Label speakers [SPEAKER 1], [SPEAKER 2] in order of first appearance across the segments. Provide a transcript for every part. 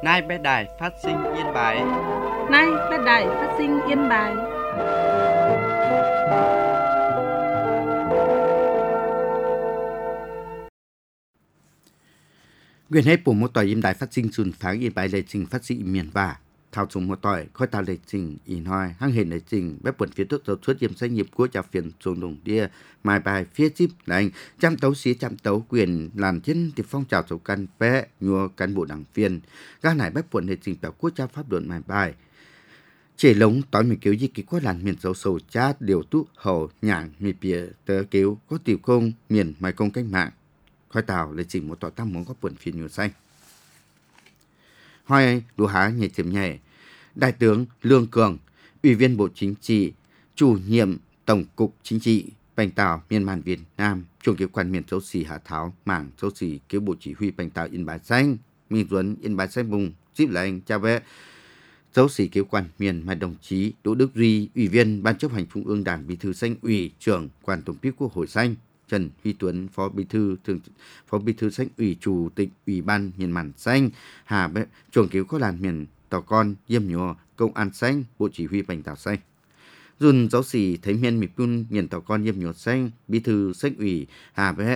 [SPEAKER 1] Nay bé đài phát sinh Yên Bái.
[SPEAKER 2] Nay bé đài phát sinh Yên Bái.
[SPEAKER 3] Quyền hết bộ một tỏi Yên Đài phát sinh xuân phá Yên Bái lệ trình phát sinh miền và thao dùng một tỏi khói tao lệ trình in hoi hăng hiện lệ trình bé quần phía thuốc dấu xuất diêm doanh nghiệp của trà phiền dùng đồng đia mai bài phía chip lành trăm tấu xí trăm tấu quyền làm trên thì phong trào dấu căn bé nhua cán bộ đảng viên các này bé quần lệ trình bảo quốc gia pháp luận mai bài chỉ lống tối mình kiểu gì cái quá làn miền dấu sầu chát điều tú hậu nhảng mi bìa tớ kiểu có tiểu công miền mai công cách mạng khói tàu lệ trình một tỏi tam món có quần phiền nhiều xanh hoi đùa há nhảy chìm nhảy Đại tướng Lương Cường, Ủy viên Bộ Chính trị, Chủ nhiệm Tổng cục Chính trị, Bành Tào, Miền Màn Việt Nam, Chủ kế quan miền dấu xì Hà Tháo, Mảng dấu xì kế Bộ Chỉ huy Bành Tào Yên Bái Xanh, Minh Duấn Yên Bái Xanh Bùng, Díp là anh cha bé, dấu xì kế quan miền mà đồng chí Đỗ Đức Duy, Ủy viên Ban chấp hành Trung ương Đảng, Bí thư Xanh Ủy, Trưởng Quan Tổng biên Quốc hội Xanh, Trần Huy Tuấn, Phó Bí thư Xanh Ủy, Chủ tịch Ủy ban Miền Màn Xanh, Hà bé, Trưởng kế có làn miền tàu con Diêm Nhô, Công an Xanh, Bộ Chỉ huy Bành Tào Xanh. Dùn giáo sĩ thấy miền mịp pun miền tàu con Diêm Nhô Xanh, Bí thư Xanh Ủy, Hà bé,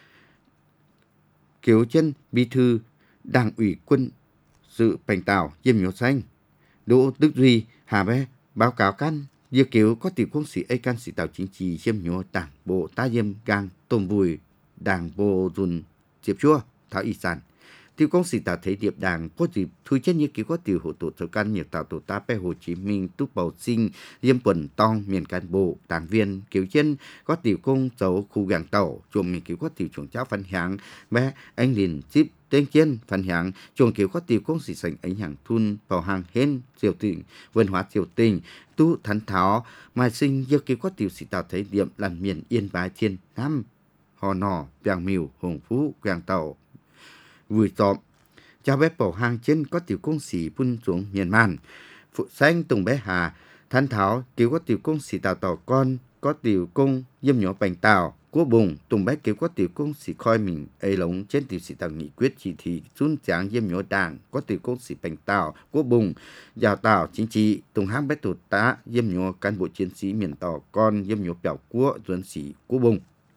[SPEAKER 3] Kiếu chân Bí thư Đảng ủy quân sự Bành Tào Diêm Nhô Xanh, Đỗ Đức Duy, Hà bé, báo cáo căn dự kiến có tiểu công sĩ can sĩ tàu chính trị Diêm Nhô Đảng bộ ta Diêm gang tôm vùi Đảng bộ dùn diệp chua thảo y sản tiểu công sĩ tàu thấy điệp Đảng có dịp thu chân như ký có tiểu hộ tổ thầu can nhiều tàu tổ ta pe Hồ Chí Minh túc bầu sinh Diêm quần tong miền cán bộ đảng viên kiểu chân có tiểu công dấu khu gàng tàu chuồng mình kiểu có tiểu chuồng cháo phân hạng bé anh liền chip tên chân phân hạng chuồng kiểu có tiểu công sĩ sành ảnh hàng thun vào hàng hên triều tình văn hóa triều tình tu thánh tháo mai sinh giờ kiểu có tiểu sĩ tàu thấy điểm làm miền Yên Bái Thiên Nam Hò Nò Vàng Miu Hồng Phú Gàng Tàu vui tọm cha bé bảo hàng trên có tiểu công sĩ phun xuống miền màn phụ xanh tùng bé Hà Thánh Tháo kiểu có tiểu công sĩ tàu tàu con có tiểu công Diêm nhỏ Bành Tào Quốc Bùng tùng bé kiểu có tiểu công sĩ khoi mình ấy lống trên tiểu sĩ tàu nghị quyết chỉ thị xuân tráng Diêm nhỏ Đảng có tiểu công sĩ Bành Tào Quốc Bùng giàu tàu chính trị tùng hãng bé tụt tá Diêm nhỏ cán bộ chiến sĩ miền tàu con Diêm nhỏ biểu quốc duẩn sĩ Quốc Bùng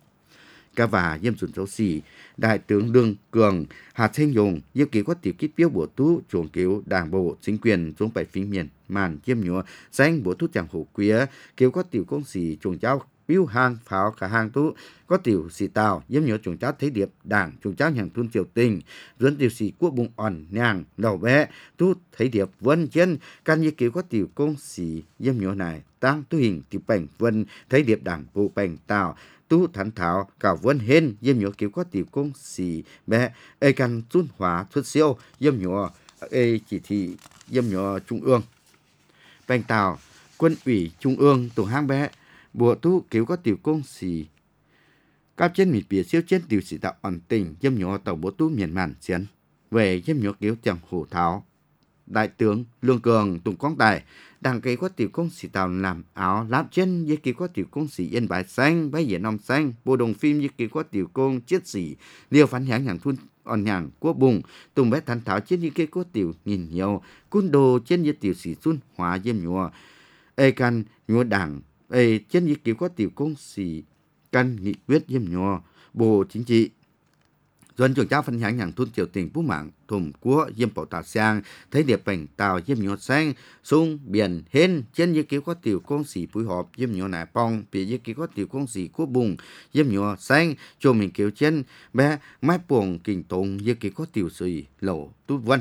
[SPEAKER 3] cả và Diêm Xuân Giáo Sĩ, Đại tướng Lương Cường, Hà Thanh Dùng, Diêm ký có tiểu kích biểu bổ tú, chuồng cứu Đảng bộ, chính quyền, xuống bảy phím miền, màn, Diêm nhúa, danh bổ tú chẳng hổ quía, kêu có tiểu công sĩ, chuồng cháu, biểu hàng, pháo, cả hàng tú, có tiểu sĩ tàu, Diêm nhúa chuồng cháu thấy điệp, Đảng, chuồng cháu nhàng thun triều tình, dẫn tiểu sĩ quốc bụng ỏn, nàng, đầu bé, tú thấy điệp, vân chân, can như kêu có tiểu công sĩ, Diêm nhúa này, tăng tu hình, tiểu bảnh, vân, thấy điệp Đảng bộ Bành Tào, tu thánh thảo cả vân hên Diêm nhúa kiểu có tiểu công sĩ bé ê căn tuân hóa xuất siêu Diêm nhúa ê chỉ thị Diêm nhúa trung ương Bành Tào quân ủy trung ương tổ hang bé bộ tu kiểu có tiểu công sĩ các trên mịt bìa siêu trên tiểu sĩ tạo ổn tình Diêm nhúa tàu bộ tu miền màn chiến về Diêm nhúa kiểu chẳng hổ tháo Đại tướng Lương Cường Tùng Quang Tài Đảng kế có tiểu công sĩ tàu làm áo láp chân như kỳ có tiểu công sĩ Yên Bái Xanh Bái Diễn Nông Xanh bộ đồng phim như kỳ có tiểu công chiết sĩ liêu phán hãng hàng thun on hàng Quốc Bùng Tùng bé Thánh Tháo trên như kỳ có tiểu nghìn nhiều cun đồ trên như tiểu sĩ Xuân Hóa Diêm nhúa ê can nhúa Đảng ê trên như kỳ có tiểu công sĩ căn nghị quyết Diêm nhúa bộ chính trị Duân trưởng cháu phân hãng hàng thun triều tình phú mạng thùng của Diêm Bảo Tào Sang thấy điệp Bành Tào Diêm nhúa xanh sung biển hên trên như kiểu có tiểu công sĩ phối hợp Diêm nhúa nải pong bị như kiểu có tiểu công sĩ Quốc Bùng Diêm nhúa xanh cho mình kiểu trên bé mái buồng kình tùng như kiểu có tiểu sĩ lẩu tút vân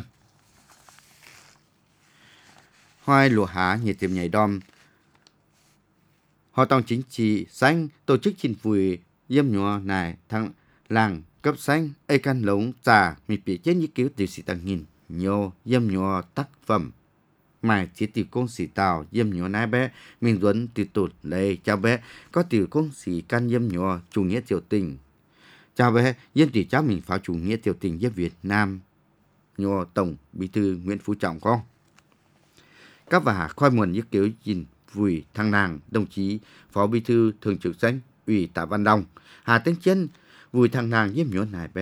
[SPEAKER 3] hoài lụa há nhiệt tiệm nhảy đom họ tòng chính trị xanh tổ chức chinh vùi Diêm nhúa nải thằng làng cấp xanh ê can lống trà mì bị chết như cứu tiểu sĩ tàng nghìn nhiều Diêm nhúa tác phẩm mài chỉ tiểu công sĩ tàu Diêm nhúa nái bé Minh Duấn tiểu tụt lệ chào bé có tiểu công sĩ can Diêm nhúa chủ nghĩa triều tình chào bé Diêm tiểu cháu mình pháo chủ nghĩa triều tình với Việt Nam nhúa tổng bí thư Nguyễn Phú Trọng con các và khoai nguồn như cứu gìn vùi thăng nàng đồng chí phó bí thư thường trực Xanh ủy Tạ Văn Đông Hà Tấn Chân vùi thằng nàng Diêm nhúa nải bé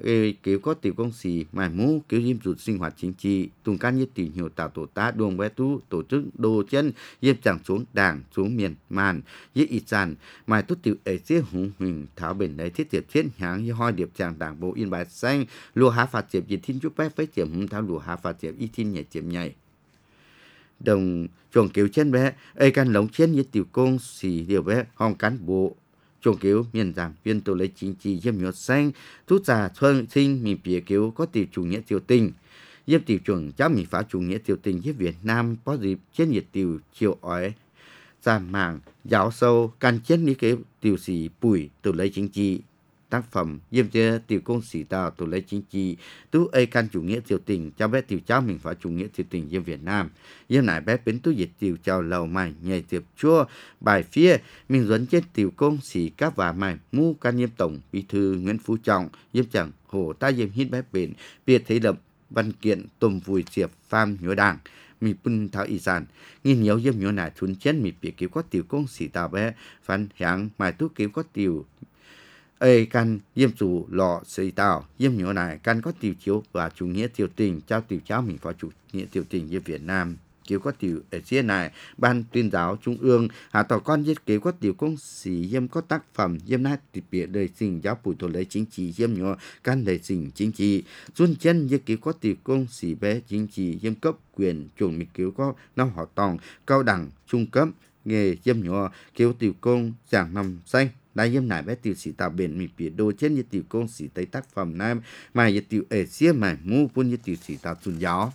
[SPEAKER 3] kiểu có tiểu công sĩ mài mũ kiểu diêm rụt sinh hoạt chính trị tung can như tìm hiểu tạo tổ tá đuông bé tu tổ chức đồ chân diêm chẳng xuống đảng xuống miền màn với ít dàn mài tốt tiểu ấy chia hùng huỳnh tháo bền đấy thiết tiệp chiến hãng như hoi điệp chàng đảng bộ Yên Bái xanh lùa há phạt tiệp dịch thiên chút bé với tiệp tháo lùa há phạt tiệp y thiên nhảy tiệp nhảy đồng chuồng kiểu chân bé ấy can lống chân như tiểu công sĩ điều bé hong cán bộ chuồng kiểu miền giảm viên tổ lấy chính trị diêm nhột xanh rút ra thuận sinh mình bìa kiểu có tiểu chủ nghĩa triều tình diêm tiểu chuẩn cháu mình phá chủ nghĩa triều tình với Việt Nam có dịp chiến nhiệt tiểu chiều ói ra mảng giáo sâu can chết ní cái tiểu sĩ bùi tổ lấy chính trị tác phẩm diêm chế tiểu công sĩ tào tổ lấy chính trị tú ấy can chủ nghĩa triều tình cháu bé tiểu cháu mình phá chủ nghĩa triều tình diêm Việt Nam diêm nải bé bến tú diệt tiểu chào lầu mày nhảy tiệp chua bài phía mình dẫn chết tiểu công sĩ các và mày mu can diêm tổng bí thư Nguyễn Phú Trọng diêm chẳng hồ ta diêm hít bé bền biệt thấy lập văn kiện tôm vùi diệp pham nhớ đảng mi pun tháo ý sản nghìn nhiều diêm nhớ nải thun chết mi bị cứu có tiểu công sĩ tào bé phán hạng mày tú cứu có tiểu ấy can diêm chủ lọ xây tàu diêm nhớ này can có tiểu chiếu và chủ nghĩa triều tình trao tiểu cháu mình phó chủ nghĩa triều tình với Việt Nam kiểu có tiểu ở phía này ban tuyên giáo trung ương hạ tỏ con giết kiểu có tiểu công sĩ diêm có tác phẩm diêm nát tịch bịa đời sinh giáo bùi tổ lấy chính trị diêm nhớ can đời sinh chính trị xuân chân với kiểu có tiểu công sĩ bé chính trị diêm cấp quyền chuẩn mình kiểu có năm họ tòng cao đẳng trung cấp nghề diêm nhớ kiểu tiểu công giảng nằm xanh đại diêm nải bé tiểu sĩ tạo bền mi bịa đồ trên như tiểu công sĩ tới tác phẩm nam mà như tiểu ở xía mà mu pun như tiểu sĩ tạo tuần giáo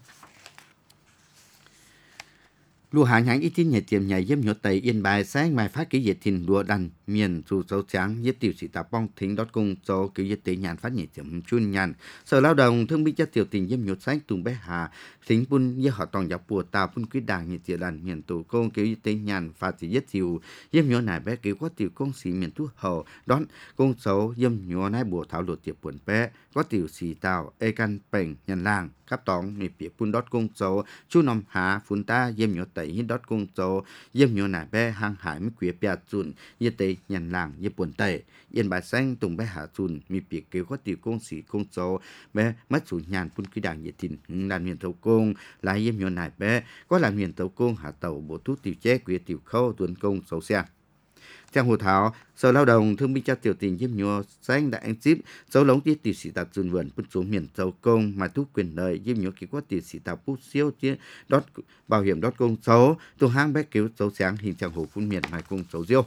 [SPEAKER 3] lùa hàng hãng ít tin nhà tiệm nhà diêm nhớ tây Yên Bái sáng mai phát ký diệt thìn lùa đàn miền dù sâu trắng với tiểu sĩ tạo bong thính đốt cung cho kiểu diệt tế nhàn phát nhị tiệm chun nhàn sở lao động thương binh cho tiểu tình diêm nhớ sáng tùng bé hà thính pun với họ toàn giáo bùa tàu pun quyết đảng nhị tiệm đàn miền tổ công kiểu diệt tế nhàn phát chỉ diệt tiểu diêm nhớ này bé kiểu có tiểu công sĩ miền tu hậu đón công xấu diêm nhớ này bùa thảo lụt tiệp buồn bé có tiểu sĩ tạo e can bèn nhàn làng cấp tòng mi bịa pun đốt cung xấu chu nằm hà phun ta diêm nhớ tây hít đốt cung xấu diêm nhớ này bé hàng hải mới quế bịa chun như tây nhàn làng như buồn tây Yên Bái xanh tùng bé hạ chun mi bịa kiểu có tiểu công sĩ công xấu bé mất chủ nhàn pun quy đảng nhiệt thìn làm miền tàu công lại diêm nhớ này bé có làm miền tàu công hạ tàu bộ thuốc tiểu chế quế tiểu khâu tuần công xấu xe trong hội thảo sở lao động thương binh cho tiểu tình diêm nhớ xanh đã anh ship dấu lống tiết tiểu sĩ tạo dùn vườn bút xuống miền tàu công mà thúc quyền lợi diêm nhớ kỹ có tiểu sĩ tạo bút siêu tiết đốt bảo hiểm đốt công xấu tu hang bé cứu xấu sáng hình trạng hồ phun miền mai công xấu diêu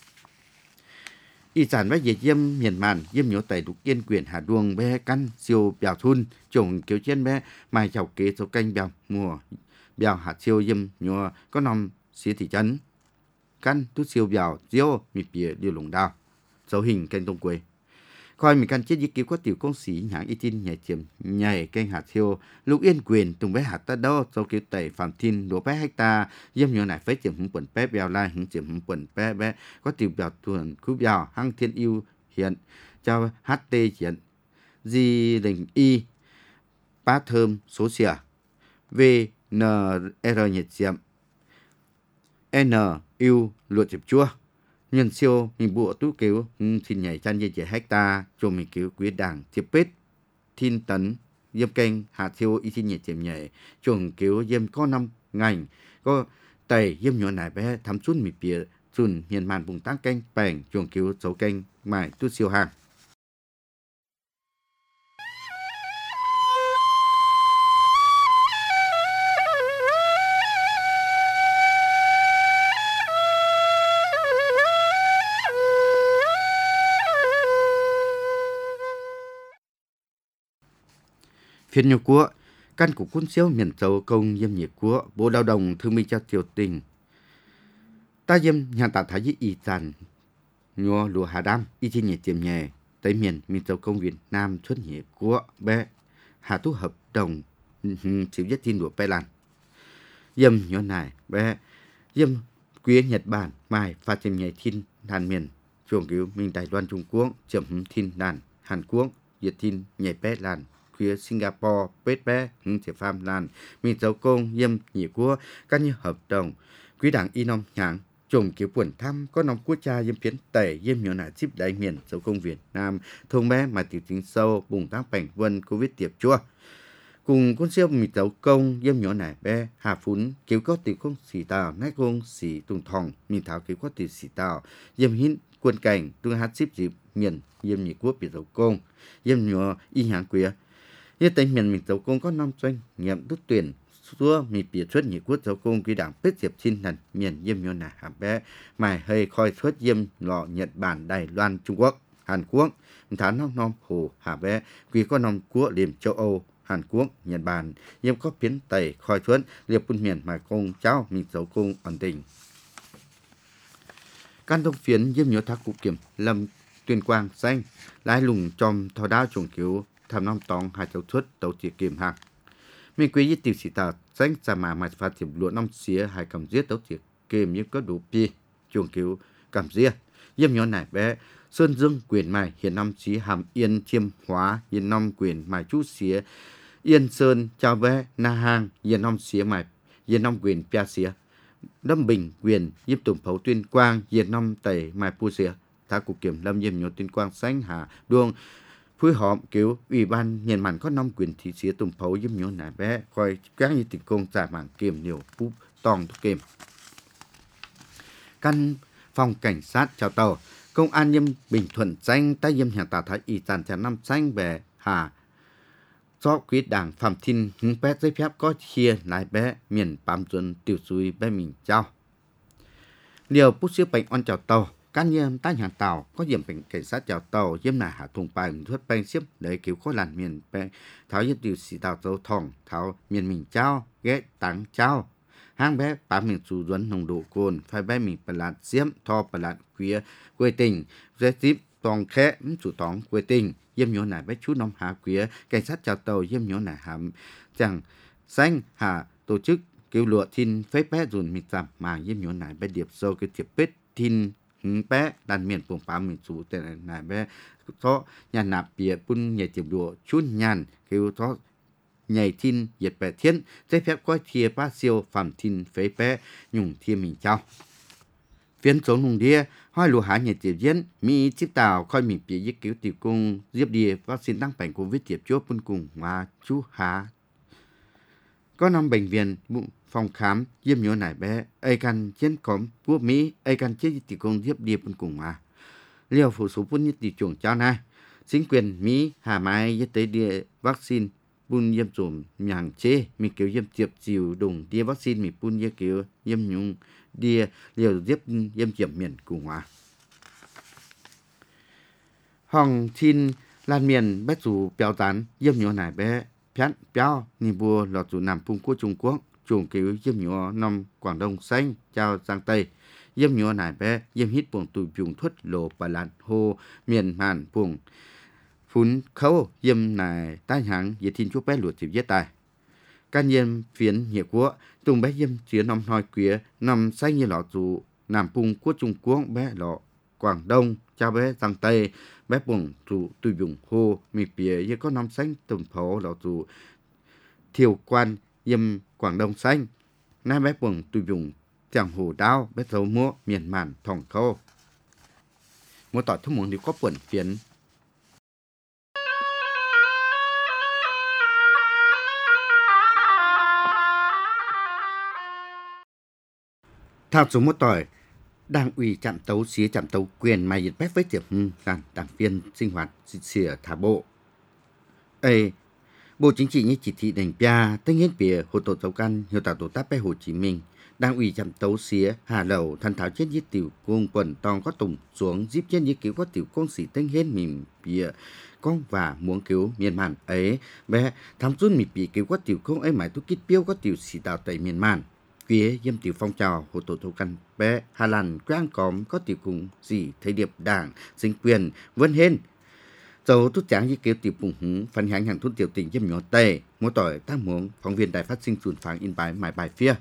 [SPEAKER 3] y sản bé về diêm miền màn diêm nhớ tẩy đục yên quyền hà đuông bé căn siêu bèo thun trồng cứu trên bé mai chào kế số canh bèo mùa bèo hạt siêu diêm nhớ có nằm xía thị trấn căn tu siêu bèo diêu mi bìa điều lồng đào dấu hình kênh tông quê coi mình căn chết với cứu có tiểu công sĩ nhãn y tin nhảy chiếm nhảy kênh hạt siêu lúc yên quyền tùng bé hạt ta đâu dấu cứu tẩy phạm thiên đổ bé hecta diêm nhớ này phải chiếm hứng quần bé bèo lai hứng chiếm hứng quần bé bé có tiểu bèo tuần cứu bèo hăng thiên yêu hiện cho ht hiện di đình y ba thơm số xỉa vnr nhiệt chiếm n yêu luật chụp chua nhân siêu mình bộ tú cứu xin nhảy chăn dây trẻ hecta cho mình cứu quý đảng tiếp bết thiên tấn diêm kênh hạt siêu y xin nhảy chìm nhảy chuồng cứu diêm có 5 ngành có tẩy diêm nhỏ này bé thắm chút mì bìa chùn hiền màn vùng tác kênh bèn chuồng cứu dấu kênh mải tú siêu hàng phiên nhau của căn của quân siêu miền châu công diêm nhiệt của bộ lao động thương binh cho triều tình ta diêm nhà tạ thái với y sản nhua lúa hà đam y chi nhiệt tiềm nhẹ tới miền châu công Việt Nam xuất hiện của bé hà thu hợp đồng chịu nhất tin của bé lan diêm nhua này bé diêm quý Nhật Bản mai phát tiềm nhẹ thiên đàn miền chuồng cứu minh Đài Loan Trung Quốc chậm thiên đàn Hàn Quốc Việt thiên nhẹ bé lan phía Singapore, Pết Bé, Thiệp Pham Lan, Minh Châu Công, Diêm Nhị Quốc, các như hợp đồng, quý đảng Y Nông Nhãn, chủng kiểu buồn thăm có nông quốc cha yếm phiến tẩy yếm nhỏ nạ chip đại miền dấu công Việt Nam thông bé mà tiểu chính sâu bùng tăng bành vân Covid tiệp chua cùng con siêu mì dấu công yếm nhỏ nạ bé hà phún kiểu có tiểu công xì tàu nát công xì tung thòng mì thảo kiểu có tiểu xì tàu yếm hín quân cảnh tung hát chip dịp miền yếm nhị quốc biệt dấu công yếm nhỏ y hạng quía như tỉnh miền mình dấu công có năm doanh nghiệm đút tuyển xua mi biệt xuất nhị quốc dấu công quy đảng bết diệp xin thần miền yếm nhỏ nạ hàm bé mài hơi khoi xuất yếm lọ Nhật Bản Đài Loan Trung Quốc Hàn Quốc tháng năm năm hồ hà bé quy có năm quốc liềm châu Âu Hàn Quốc Nhật Bản yếm có phiến tẩy khoi xuất liệp quân miền mài công cháu mi dấu công ổn định can thông phiến yếm nhỏ thác cụ kiểm lâm tuyên quang xanh lái lùng trong thao đao trùng cứu tham năm tòng hai cháu xuất tàu chỉ kiểm hạng mình quý y tiểu sĩ tàu xanh sa mà phát triển lúa năm xía hai cầm giết tàu chỉ kiểm yếm có đủ pi trùng cứu cầm giết yếm nhỏ nải bé sơn dương quyền mài hiện năm xí hàm yên chiêm hóa hiện năm quyền mài chú xía yên sơn chào bé na hang hiện năm xía mài hiện năm quyền pia xía Lâm Bình quyền yếm tùng phấu tuyên quang hiện năm tẩy mài pu xía thác cục kiểm lâm yếm nhỏ tuyên quang xanh hà đuông phối hợp kiểu ủy ban Nhật Bản có năm quyền thị xía tùng phấu yếm nhỏ nải bé coi các như tình công giả mạng kiểm nhiều phút tòng thuốc kiểm căn phòng cảnh sát chào tàu công an yếm Bình Thuận xanh tay yếm nhà tà thái y tàn trả năm xanh về hà do quyết đảng phạm thiên hứng bé giấy phép có chia lại bé miền Bám Duân tiểu suy bé mình trao liều bút siêu bệnh on chào tàu can nhiêm tai hàng tàu có điểm bệnh cảnh sát chào tàu yếm nà hạ thùng bài thuất banh xiếp để cứu khó làn miền bé tháo yếm tiểu sĩ tàu dấu thòng tháo miền mình trao ghé táng trao hang bé bám miền chủ duẩn nồng độ cồn phải bé mình bật lạt xiêm tho bật lạt quía quê tình dễ tiếp toàn khẽ chủ tòng quê tình yếm nhỏ nải bé chú nông hạ quía cảnh sát chào tàu yếm nhỏ nải hàm chẳng xanh hạ tổ chức kêu lụa thiên phế bé dùn mịt giảm mà yếm nhỏ nải bé điệp sâu cái tiệp bết thiên bé đàn miền vùng bám miền chủ tên nải bé có nhà nạp bìa bún nhảy tiệp đùa chun nhàn kêu có nhảy thiên diệt bè thiên giấy phép coi thìa ba siêu phạm thiên phế bé nhung thiên mình trao phiến số nung đĩa hai lúa hái nhiệt tiểu diễn mỹ chip tàu coi mình bị giết cứu tiểu cung diệp đĩa vaccine tăng bệnh covid tiệp chốt bên cùng mà chú há có năm bệnh viện phòng khám yếm nhỏ nải bé ai can chiến cóm quốc mỹ ai can chết tiểu cung diệp đĩa bên cùng mà liều phủ số bún nhất tiểu chuồng cháu này chính quyền mỹ hà mai y tế địa vaccine bún yếm trộm nhàng chế mình kiểu yếm tiệp chiều đùng đĩa vaccine mình bún yếm kiểu yếm nhung đĩa liều diệp yếm chiếm miền cùng hòa hòng xin lan miền bé chủ béo tán yếm nhỏ nải bé phán béo nì bùa lọt chủ nằm Trung Quốc Trung Quốc chuồng kiểu yếm nhỏ nằm Quảng Đông xanh chào Giang Tây yếm nhỏ nải bé yếm hít buồng tùy dùng thuất lộ bà lạt hồ miền Hàn buồng phun khâu yếm nải tai hạng dễ thiên chúa bé lụt chịu giết tài can yếm phiến hiệu của tung bé yếm chứa nằm nói quía nằm xanh như lọ chủ nằm Trung Quốc Trung Quốc bé lọ Quảng Đông chào bé Giang Tây bé buồng chủ tùy dùng hồ mì bìa như có năm xanh tùng phố lọ chủ thiều quan yếm Quảng Đông xanh nay bé buồng tùy dùng chẳng hồ đao bé dấu múa miền màn thòng khâu múa tỏi thông muốn đi có quần phiến thao số một tỏi Đảng ủy trạm tấu xía trạm tấu quyền mày bét với tiệp đảng viên sinh hoạt xỉa thả bộ Bộ Chính trị như chỉ thị đánh bia tất nhiên bìa hồ tổ dấu căn hiệu tạo tổ tác bé Hồ Chí Minh Đảng ủy trạm tấu xía Hà Lầu thân tháo chết giết tiểu cung quần tòng có tùng xuống giúp chết như cứu có tiểu công sĩ tên hết mình bìa con và muốn cứu miền màn ấy bé thám rút mì bìa cứu có tiểu công ấy mãi tôi kít biêu có tiểu sĩ tạo tại miền màn phía yếm tiểu phong trào hồ tổ thấu căn bé Hà Lan quang cóm có tiểu cùng gì thấy điệp đảng chính quyền vân hên dầu tốt tráng như kêu tiểu bùng hứng phản hành hàng thôn tiểu tình yếm nhỏ tề mua tỏi tác muống phóng viên đài phát sinh truyền phản in bài mải bài phía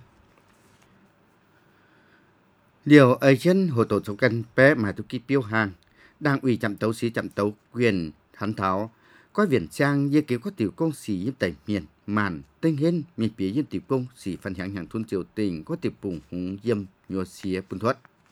[SPEAKER 3] điều ấy chân hồ tổ thấu căn bé mãi tôi kít biêu hàng Đảng ủy trạm tấu xí trạm tấu quyền thắn tháo có viền trang như kêu có tiểu công sĩ yếm tẩy miền màn tên hên miền phía yếm tiểu công sĩ phản hành hàng thôn tiểu tình có tiểu bùng hứng yếm nhỏ xía bùn thuật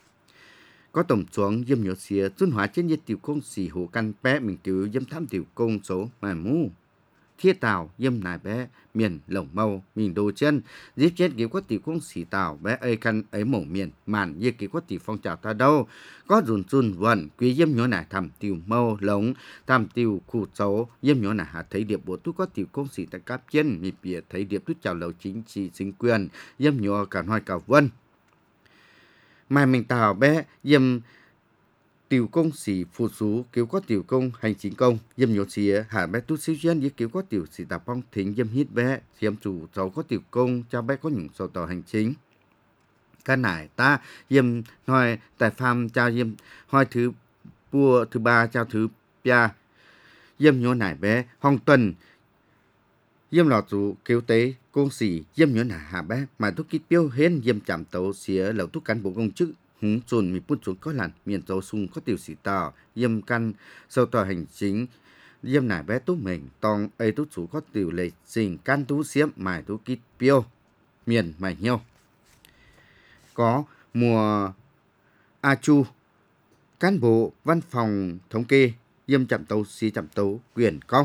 [SPEAKER 3] có tổng xuống dâm nhớ xía xuân hóa trên nhiệt tiểu công xì hồ căn bé mình cứu dâm tham tiểu công số mà mu thiết tàu dâm nài bé miền lồng mâu mình đồ chân giết chết cứu có tiểu công xì tàu bé ơi căn ấy mổ miền màn như cứu có tiểu phong trào ta đâu có run run vần quý dâm nhớ nài thầm tiểu mâu lống thầm tiểu khu số dâm nhớ nài hạ thấy điệp bộ tu có tiểu công xì tại cáp chân mì bìa thấy điệp tu chào lầu chính trị chính quyền dâm nhớ cả hoài cả vân mai mình tàu bé dâm tiểu công sĩ phụ sú cứu có tiểu công hành chính công dâm nhớ xía hạ bé tu siêu duyên với cứu có tiểu sĩ tạp phong thính dâm hít bé dâm chủ cháu có tiểu công cho bé có những sổ tờ hành chính cái này ta dâm hỏi tại phàm cho dâm hỏi thứ bua thứ ba cho thứ bia dâm nhớ nải bé hong tuần dâm lọ chủ cứu tế công sĩ dâm nhớ nải hạ bé mà thuốc kít tiêu hên dâm chạm tấu xía lẩu thuốc cán bộ công chức húng chồn mi put xuống có làn miền châu sung có tiểu sĩ tàu dâm căn sau tòa hành chính dâm nải bé tú mình tòng ấy tú chủ có tiểu lệ trình can tú xiêm mài tú kít piêu miền mài nhau có mùa a chu cán bộ văn phòng thống kê dâm chạm tấu xí chạm tấu quyền công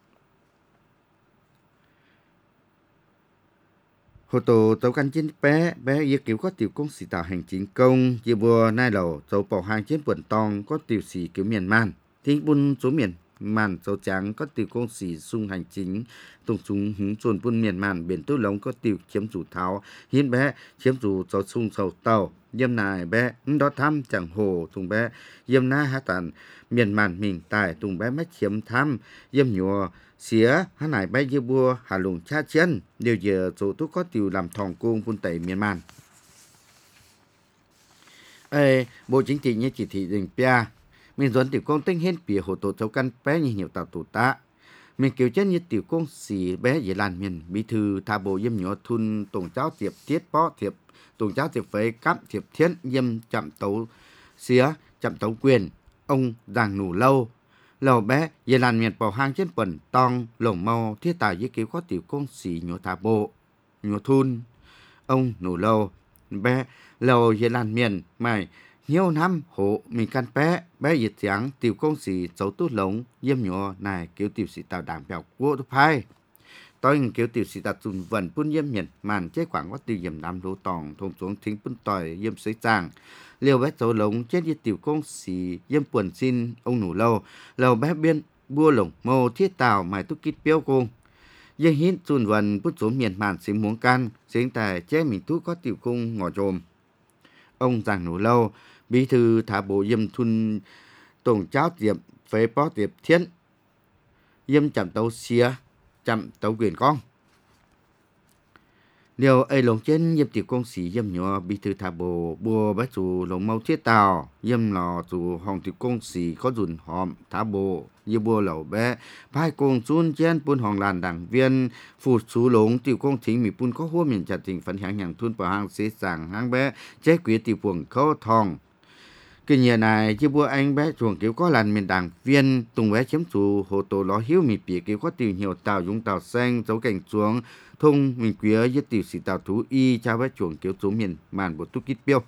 [SPEAKER 3] hồ tổ tàu căn trên bé yêu kiểu có tiểu công sĩ tạo hành chính công chia bùa nai lầu tàu bảo hàng trên quần tòng có tiểu sĩ kiểu miền man thì bun số miền man tàu trắng có tiểu công sĩ sung hành chính tổng súng hứng chuồn bun miền man biển tối lóng có tiểu chiếm chủ tháo hiến bé chiếm chủ tàu sung sầu tàu dâm nài bé đó thăm chẳng hồ tùng bé dâm na hát tàn miền man mình tài tùng bé mất chiếm thăm dâm nhùa xía hát nải bé dưa bùa hà lùng cha chân điều giờ số tôi có tiểu làm thòng cung quân tẩy miền man bộ chính trị như chỉ thị đình pia mình dẫn tiểu công tinh hết bìa hồ tổ châu căn bé như nhiều tàu tụ ta mình kiểu chân như tiểu công xì bé về làn miền bí thư tha bộ dâm nhỏ thun tổng cháu tiệp tiết bó tiệp tổng cháu tiệp phế cắp tiệp thiên dâm chậm tấu xía chậm tấu quyền ông giàng nủ lâu lầu bé về làn miền bảo hang trên quần tong lồng mau thiết tài với kiểu có tiểu công xì nhỏ tha bộ nhỏ thun ông nủ lâu bé lầu về làn miền mày nhiều năm hộ mình căn bé dịch trắng tiểu công sĩ xấu tốt lống dâm nhỏ này kiểu tiểu sĩ tạo đảm bảo của thứ hai tôi kiểu tiểu sĩ tạo dùng vần phun dâm nhận màn chế khoảng có tiêu dầm nam lỗ tòng thùng xuống thính phun tỏi dâm sấy chàng liều bé xấu lống chết với tiểu công sĩ dâm quần xin ông nủ lâu lầu bé biên bua lồng mô thiết tàu mài túc kít béo cung dây hít dùng vần phun xuống miền màn xính muốn can xính tài chế mình thuốc có tiểu cung ngỏ trồm ông giàng nủ lâu bí thư thả bộ dâm thun tổng cháu tiệp phế bó tiệp thiên dâm chậm tấu xía chậm tấu quyền con liều ấy lồng trên dâm tiểu công sĩ dâm nhỏ bí thư thả bộ bùa bá chủ lồng mau thiết tàu dâm lò chủ hồng tiểu công sĩ có dùn hòm thả bộ như bùa lẩu bé phai công xuân trên buôn hồng làn đảng viên phụt sú lống tiểu công chính mì buôn có hua miền chặt tình phấn hàng hàng thun bảo hàng xế sàng hàng bé chế quý tiểu phường khâu thòng cái nhà này chứ bữa anh bé chuồng kiểu có lần mình đảng viên tùng bé chiếm chủ hồ tổ ló hiếu mì bìa kiểu có tiểu nhiều tàu dùng tàu xanh dấu cảnh xuống thung mình quý với tiểu sĩ tàu thú y cho bé chuồng kiểu xuống miền màn bộ túc kít biêu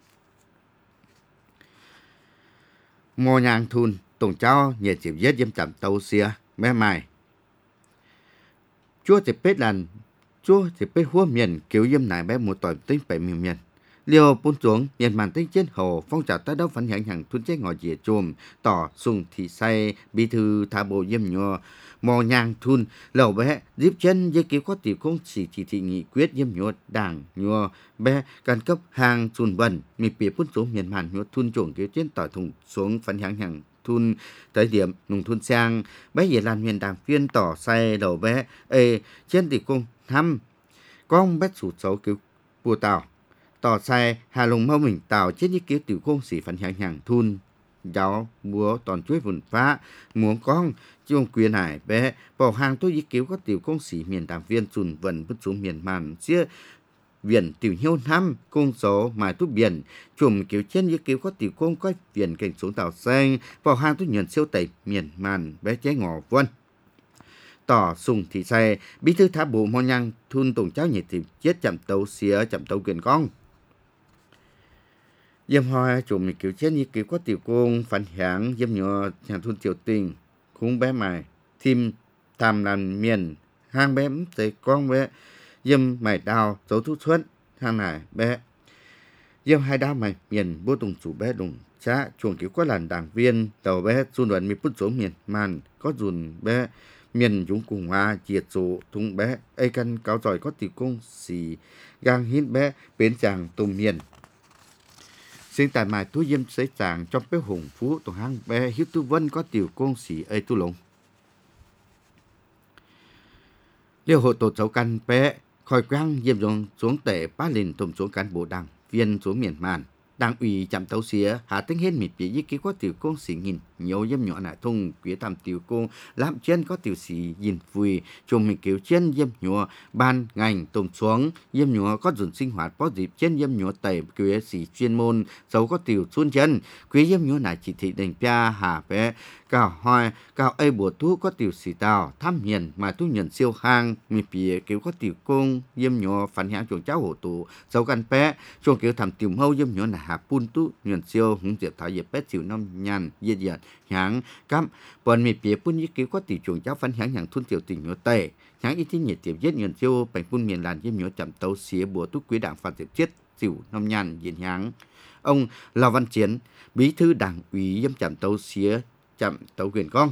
[SPEAKER 3] mò nhàng thun tổng cháu nhẹ chịu giết dâm chậm tàu xia bé mày chúa thì biết lần chúa thì biết hua miền kiểu dâm này bé một tỏi tính bảy miền liều buôn xuống miền màn tính trên hồ phong trào tới đâu phản hiện hàng thun chế ngồi dìa chùm tỏ sùng thị say bí thư thả bộ dâm nhỏ mò nhang thun lầu bé díp chân với kiểu có tiểu công chỉ thị nghị quyết dâm nhỏ đảng nhỏ bé can cấp hàng chùn vần mì bìa buôn xuống miền màn nhỏ thun chuồng kiểu trên tỏi thùng xuống phản hiện hàng thun tới điểm nùng thun sang bé về làm miền đảng viên tỏ say đầu bé trên tiểu công thăm con bé sụt xấu kiểu bùa tàu tỏ sai hà lùng mau mình tạo chết như kiểu tiểu công sĩ phản hiện hàng thun giáo búa toàn chuối vụn phá muốn con chung quyền hải bé bảo hàng tôi ý kiểu có tiểu công sĩ miền đảng viên chùn vần vứt xuống miền màn xưa viện tiểu hiếu năm công số mài tút biển chùm kiểu trên như kiểu có tiểu công có viện cảnh xuống tàu xanh bảo hàng tôi nhận siêu tẩy miền màn bé chế ngỏ vân tỏ sùng thị xe bí thư thả bộ mò nhang thun tổng cháu nhiệt thì chết chậm tấu xía chậm tấu quyền con Yếm hoa chủ mình kiểu chết như kiểu có tiểu công phản hãng yếm nhỏ hàng thôn tiểu tình cũng bé mày thêm tham làm miền hang bé tới con bé yếm mày đào dấu thu xuân hàng này bé yếm hai đào mày miền bố tùng chủ bé đùng cha chuồng kiểu có làn đảng viên tàu bé xuân đoàn mi phút số miền màn có dùn bé miền chúng cùng hoa chiết số thùng bé ai căn cáo giỏi có tiểu công xì gang hít bé bến chàng tùng miền sinh tại mài tu yếm sấy chàng trong bé hùng phú tổ hang bé hiếu tu vân có tiểu công sĩ ấy tu lồng liêu hộ tổ cháu căn bé khỏi quang yếm xuống tệ bá lìn tôm xuống cán bộ đảng viên xuống miền màn đảng ủy chạm tấu xía hạ tính hết mịt bị cái có tiểu công sĩ nghìn nhiều yếm nhỏ nại thông quý tam tiểu công làm chân có tiểu sĩ nhìn vui chùm mình kiểu chân yếm nhỏ ban ngành tôm xuống yếm nhỏ có dồn sinh hoạt có dịp chân yếm nhỏ tẩy quý sĩ chuyên môn dấu có tiểu xuân chân quý yếm nhỏ nại chỉ thị đành pia hạ bé cao hoài cao ấy bùa thu có tiểu sĩ tàu thăm hiền mà tu nhận siêu hang mịt bị kiểu có tiểu công yếm nhỏ phản hãng chuồng cháu hộ tụ dấu căn bé chuồng kiểu thầm tiểu mâu yếm nhỏ nại hạ pun tu nhận siêu hứng diệt thảo diệt bé tiểu năm nhàn diệt diệt hãng cắm bọn mì bìa pun như kiểu có tỷ chuồng cháu phán hãng hàng thun tiểu tình nhỏ tệ hãng ít tí nhiệt tiểu giết nhận siêu bành pun miền làn yếm nhỏ chậm tấu xía bùa tu quý đảng phạt diệt chết tiểu năm nhàn diệt hãng ông Lò Văn Chiến bí thư đảng ủy yếm chậm tấu xía chậm tấu quyền con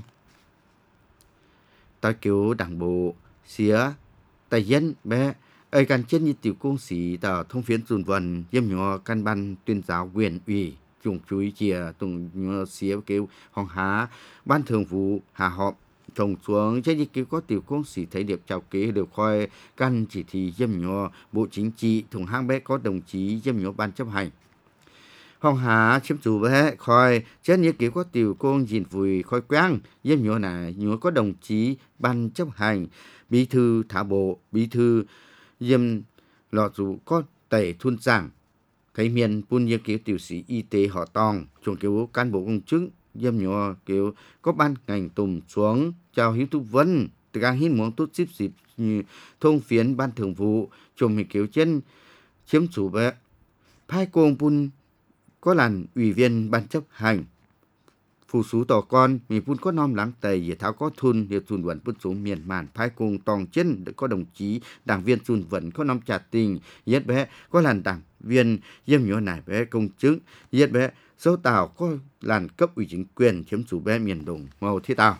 [SPEAKER 3] ta kiểu đảng bộ xía tài dân bé ai căn chết như tiểu công sĩ tờ thông phiến dùn vần yếm nhỏ căn ban tuyên giáo quyền ủy chung chuối chia tùng nhỏ xía kêu hong há ban thường vụ hà họp trồng xuống chết như kiểu có tiểu công sĩ thấy điệp chào kế được khoai căn chỉ thị yếm nhỏ bộ chính trị thùng hang bé có đồng chí yếm nhỏ ban chấp hành hong há chiếm chủ bé khoi chết như kiểu có tiểu công nhìn vui khoi quang yếm nhỏ này nhỏ có đồng chí ban chấp hành bí thư thả bộ bí thư yếm lọ dù có tẩy thun giảng thấy miền pun như kiểu tiểu sĩ y tế họ tòng chuồng kiểu cán bộ công chức yếm nhỏ kiểu có ban ngành tùm xuống chào hiếu tu vân từ gang hít muốn tốt xíp xịp như thông phiến ban thường vụ chuồng mình kiểu chân chiếm chủ bé phai công pun có làn ủy viên ban chấp hành phù sú tỏ con mình pun có nom lắng tầy về tháo có thun để tuần vận pun xuống miền màn phai cùng tòng chân có đồng chí đảng viên tuần vận có nom trả tình yết bé có làn đảng viên yếm nhỏ nải bé công chức yết bé số tàu có làn cấp ủy chính quyền chiếm chủ bé miền đồng màu thiết tàu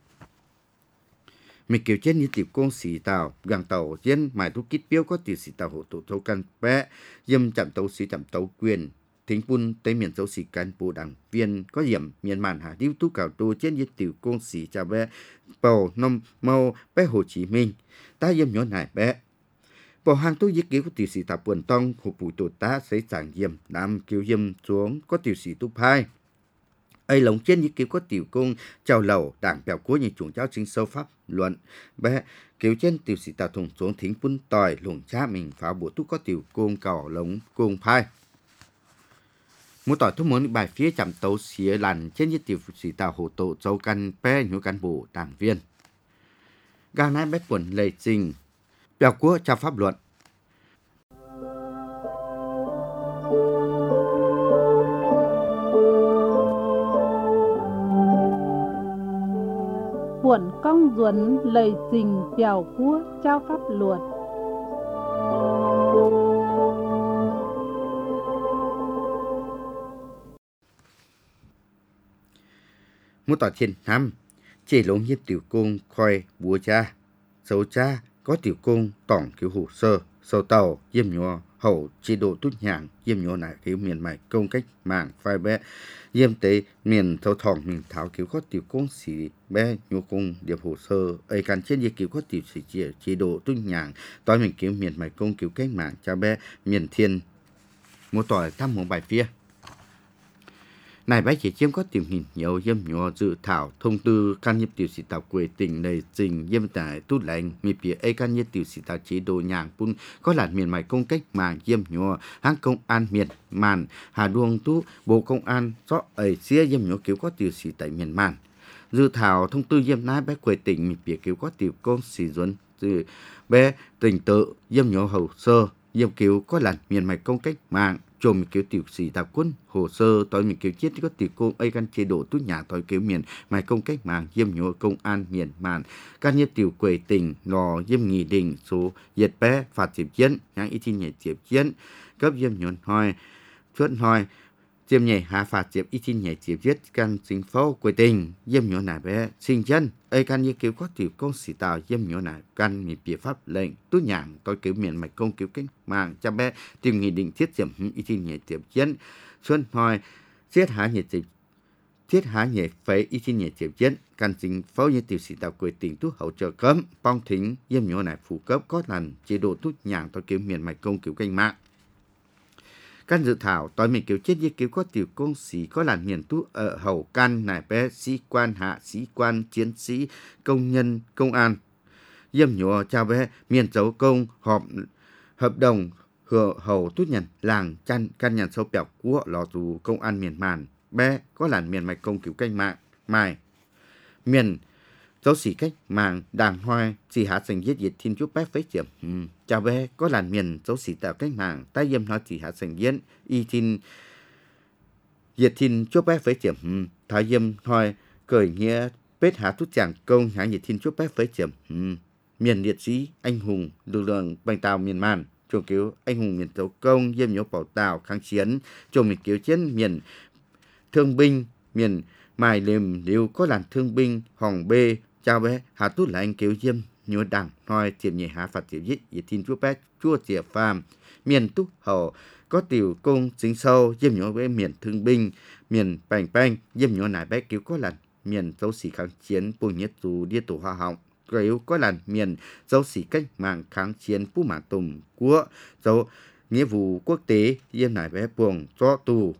[SPEAKER 3] mình kiểu trên như tiểu công sĩ tàu gàng tàu trên mài thu kít biếu có tiểu sĩ tàu hộ tổ thâu căn bé yếm chạm tàu sĩ chạm tàu quyền thính pun tây miền dấu sĩ cán bộ đảng viên có điểm miền màn hà điêu tú cào tô trên như tiểu công sĩ chào bé bầu nông mâu bé Hồ Chí Minh ta yếm nhỏ nải bé bầu hàng tu giết kiểu của tiểu sĩ tàu quần tông hộp bụi tổ ta xây giảng yếm nam kiểu yếm xuống có tiểu sĩ tu phai ấy lồng trên như kiểu có tiểu công chào lầu đảng bèo cố như chủ giáo chính sâu pháp luận bé kiểu trên tiểu sĩ tàu thùng xuống thính pun tỏi lồng cha mình phá bộ tu có tiểu công cào lồng công phai một tỏi thuốc món bài phía chạm tấu xía làn trên như tiểu sĩ tàu hộ tổ châu căn pe nhũ cán bộ đảng viên gang nai bét quần lệ trình bèo quốc trao pháp luận
[SPEAKER 2] Buồn công duẩn lời trình bèo cua trao pháp luật.
[SPEAKER 3] một tỏi thiên năm chỉ lống như tiểu công khoi búa cha dấu cha có tiểu công tổng kiểu hồ sơ sâu tàu yếm nhỏ hậu chế độ tốt nhàng yếm nhỏ nại kiểu miền mày công cách mạng phai bé yếm tế miền thâu thòng mình tháo kiểu có tiểu công sĩ bé nhỏ công điệp hồ sơ ấy cần trên như kiểu có tiểu sĩ chế độ tốt nhàng tối mình kiểu miền mày công kiểu cách mạng cha bé miền thiên một tỏi thăm một bài phía này bác chỉ chiếm có tìm hình nhiều yếm nhỏ dự thảo thông tư can nhiếp tiểu sĩ tàu quê tỉnh này trình yếm tại tu lệnh mi bìa ấy can nhiếp tiểu sĩ tàu chế độ nhàng pun có làn miền mày công cách mạng yếm nhỏ hãng công an miền màn hà đuông tu bộ công an rõ ấy xía yếm nhỏ kiểu có tiểu sĩ tại miền màn dự thảo thông tư yếm nái bác quê tỉnh mi bìa kiểu có tiểu công sĩ duẩn từ bé tỉnh tự yếm nhỏ hồ sơ yếm kiểu có làn miền mày công cách mạng cho mình kiểu tiểu sĩ tạp quân hồ sơ tối mình kiểu chết có tiểu công ấy căn chế độ tút nhà tối kiểu miền mai công cách mạng diêm nhổ công an miền màn căn như tiểu quầy tỉnh lò diêm nghị định số diệt bé phạt diệp chiến nhãn ý tin nhảy diệp chiến cấp diêm nhốn hoi chuất hoi diêm nhảy hạ phạt diệp ý tin nhảy diệp chiến căn chính phố quầy tỉnh diêm nhổ nải bé sinh chân ấy căn như kiểu có tiểu công sĩ tào diêm nhổ nải cănมีbiện pháp lệnh tút nhàng tối kiểu miền mai công kiểu cách mạng cho bé tìm nghị định thiết diệm ý tin nhảy diệp chiến xuân hoi thiết há nhẹ phải ý tin nhẹ tiếp chiến căn chính phó như tiểu sĩ tạo quê tỉnh thuốc hậu trợ cấm bong thính diêm nhỏ này phụ cấp có lần chế độ thuốc nhàng tôi kiểu miền mạch công kiểu canh mạng căn dự thảo tôi mình kiểu chết như kiểu có tiểu công sĩ có làn miền thuốc ở hậu căn này bé sĩ quan hạ sĩ quan chiến sĩ công nhân công an diêm nhỏ chào bé miền dấu công hợp đồng hậu thuốc nhận làng chăn căn nhận sâu bẹo của lò dù công an miền màn bé có làn miền mạch công kiểu canh mạng mài miền dấu sĩ cách mạng đàng hoa chỉ hạ thành giết diệt thiên chúa bé phế chiếm chào bé có làn miền dấu sĩ tạo cách mạng tai diêm nói chỉ hạ thành giết y thiên diệt thiên chúa bé phế chiếm thái diêm nói cởi nghĩa bết hạ thút chàng công hạ diệt thiên chúa bé phế chiếm miền liệt sĩ anh hùng lực lượng bành tàu miền màn chủ cứu anh hùng miền tấu công diêm nhổ bảo tàu kháng chiến chủ miền cứu chiến miền thương binh miền mài liềm liêu có làn thương binh hòng bê chào bé hạ tút là anh cứu diêm nhổ đảng nói tiệm nhẹ hạ phạt tiểu dít diệt thiên chúa bé chua tiệp phàm miền túc hậu có tiểu công chính sâu diêm nhổ với miền thương binh miền bành banh diêm nhổ nải bé cứu có làn miền dấu sĩ kháng chiến bùi nhất dù đi tổ hoa họng cứu có làn miền dấu sĩ cách mạng kháng chiến phú mã tùng của dấu nghĩa vụ quốc tế diêm nải bé buồng cho tù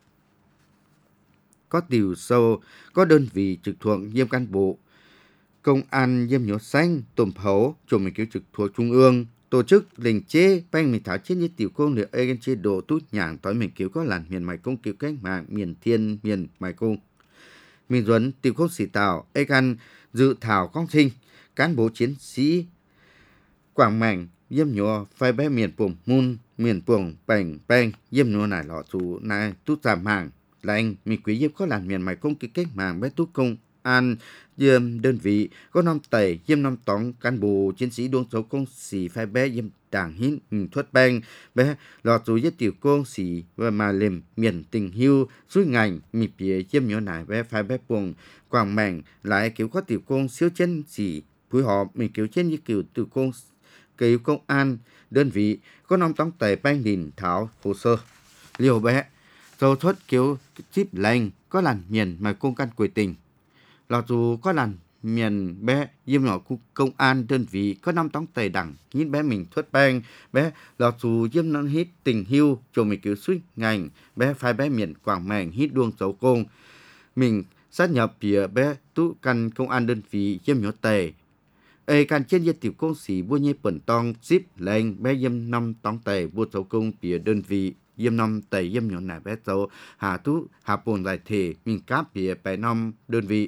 [SPEAKER 3] có tiểu sâu có đơn vị trực thuộc diêm cán bộ công an diêm nhổ xanh tổm phấu chủ mình cứu trực thuộc trung ương tổ chức lệnh chế banh mình thảo chết như tiểu công liệu ê chế độ tút nhàng tối mình cứu có làn miền mài công cứu cách mạng miền thiên miền mài công miền duẩn tiểu công sĩ tào ê căn dự thảo công sinh cán bộ chiến sĩ quảng mảnh diêm nhổ phai bé miền puồng mun miền puồng bành banh diêm nhổ nải lọ chủ này tút giảm hàng là anh mình quý diêm có làn miền mài công cứu cách mạng bé tút công an diêm đơn vị có năm tẩy diêm năm tóng cán bộ chiến sĩ đuông số công sĩ phai bé diêm đảng hít thuật bang bé lọ chủ với tiểu công sĩ và mà liềm miền tình hưu suối ngành mì bìa diêm nhỏ nải bé phai bé buồng quảng mảnh lại kiểu có tiểu công siêu chân sĩ phối hợp mình kiểu trên như kiểu tiểu công an đơn vị có năm tóng tẩy bang đình thảo hồ sơ liều bé dầu thoát kiểu chip lành có làn miền mà công căn quầy tình lọ dù có làn miền bé diêm nhỏ công an đơn vị có năm tóng tẩy đẳng nhìn bé mình thoát bang bé lọ dù diêm nó hít tình hưu cho mình kiểu suy ngành bé phai bé miền quảng mảnh hít đuông dấu công mình sát nhập phía bé tú căn công an đơn vị diêm nhỏ tẩy ê căn trên diệt tiểu công sĩ vua nhê bẩn tong ship lệnh bé diêm năm tóng tẩy vua dấu công phía đơn vị diêm năm tẩy diêm nhỏ nải bé dấu hạ tú hạ bồn giải thể mình cáp phía bé năm đơn vị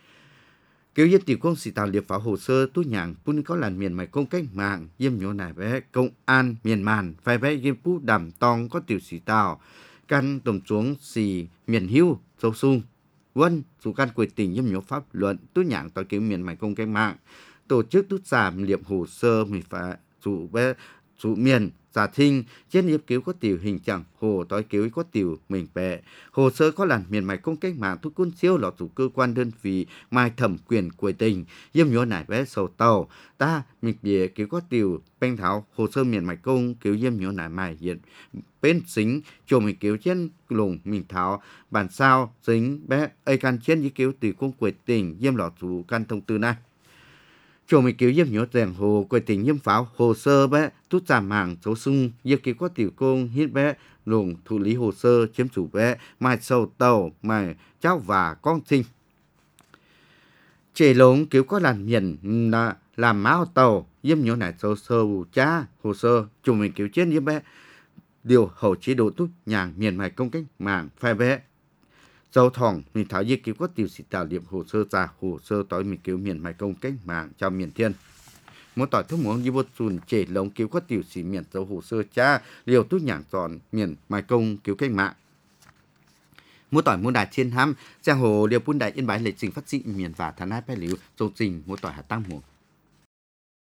[SPEAKER 3] kiểu diêm tiểu công sĩ tạo liệt phá hồ sơ tú nhàng pun có làn miền mài công cách mạng diêm nhỏ nải bé công an miền màn phải bé diêm pú đàm tong có tiểu sĩ tạo căn tổng xuống xì miền hưu sâu sung quân chủ căn quầy tỉnh diêm nhỏ pháp luận tú nhàng tạo kiểu miền mài công cách mạng tổ chức tút giảm liệp hồ sơ mình phải chủ miền giả thinh trên liệp cứu có tiểu hình chẳng hồ tối cứu có tiểu mình bè hồ sơ có làn miền mài công cách mạng thuốc quân siêu lọt chủ cơ quan đơn vị mai thẩm quyền quầy tình diêm nhỏ nải bé sầu tàu ta mình bìa cứu có tiểu banh thảo hồ sơ miền mài công cứu diêm nhỏ nải mài hiện bên xính cho mình cứu trên lùng mình thảo bản sao dính bé ây căn trên với cứu từ công quầy tình diêm lọt chủ căn thông tư này chỗ mình cứu diêm nhỏ rèn hồ quầy tỉnh diêm pháo hồ sơ bé tút giảm hàng số sung diêm cứu có tiểu công hít bé lùng thủ lý hồ sơ chiếm chủ bé mai sầu tàu mai cháu và con sinh trẻ lống cứu có làn miền là làm máu tàu diêm nhỏ này sâu sâu cha hồ sơ chỗ mình cứu trên diêm bé điều hậu chế độ tút nhàng miền mài công cách mạng phai bé dấu thòng mình thảo diệt cứu có tiểu sĩ tạo liệp hồ sơ giả hồ sơ tối mình cứu miền mài công cách mạng cho miền thiên Mỗi tỏi thông muốn như vô sùn trẻ lồng cứu có tiểu sĩ miền dấu hồ sơ cha liều tút nhảng tròn miền mai công cứu cách mạng. Mỗi tỏi muôn đài trên ham giang hồ liều bún đại yên bái lệ trình phát sinh miền và thán ái bài liu dấu trình mỗi tỏi hạ tăng một